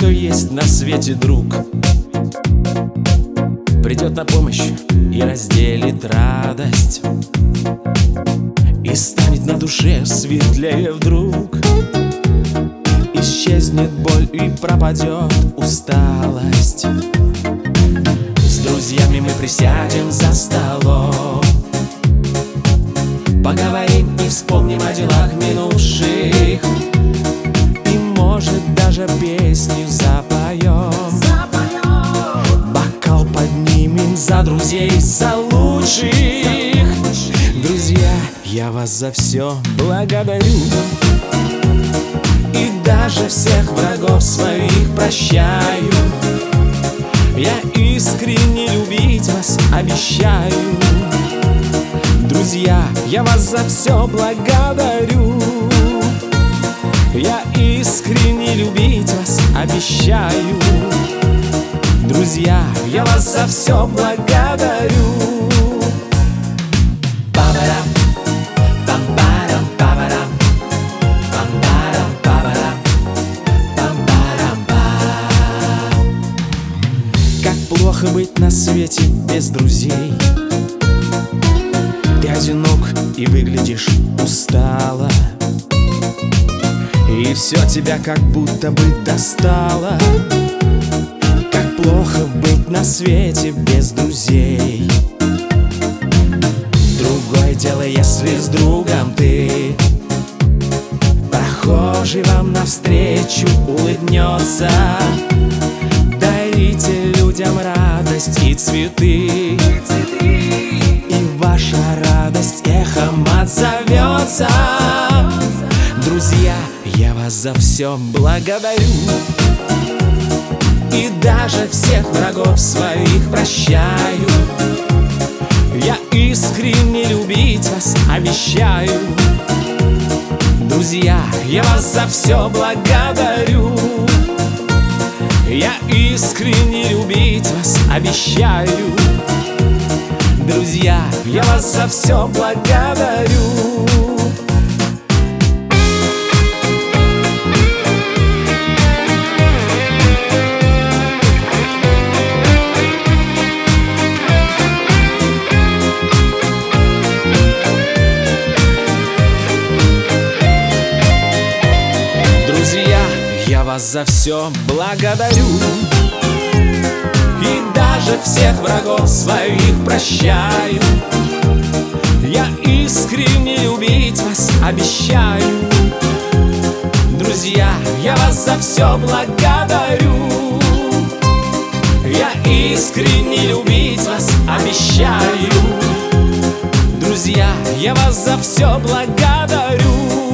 что есть на свете друг придет на помощь и разделит радость, и станет на душе светлее вдруг. Исчезнет боль и пропадет усталость. С друзьями мы присядем за столом, поговорим и вспомним о делах минувших, и, может, даже песню запоем. Бокал поднимем за друзей, за лучших. Друзья, я вас за все благодарю, и даже всех врагов своих прощаю. Я искренне любить вас обещаю. Друзья, я вас за все благодарю. Я искренне любить вас обещаю. Друзья, я вас за все благодарю. Па-барам, пам-барам, па-барам, пам-барам, па-барам, пам-барам-пам. Как плохо быть на свете без друзей. Ты одинок и выглядишь устало, и все тебя как будто бы достало. Как плохо быть на свете без друзей. Другое дело, если с другом ты, прохожий вам навстречу улыбнется. Дарите людям радость и цветы, и ваша радость эхом отзовется. Друзья, я вас за все благодарю, и даже всех врагов своих прощаю. Я искренне любить вас обещаю. Друзья, я вас за все благодарю. Я искренне любить вас обещаю. Друзья, я вас за все благодарю. Я вас за все благодарю, и даже всех врагов своих прощаю. Я искренне любить вас обещаю. Друзья, я вас за все благодарю. Я искренне любить вас обещаю. Друзья, я вас за все благодарю.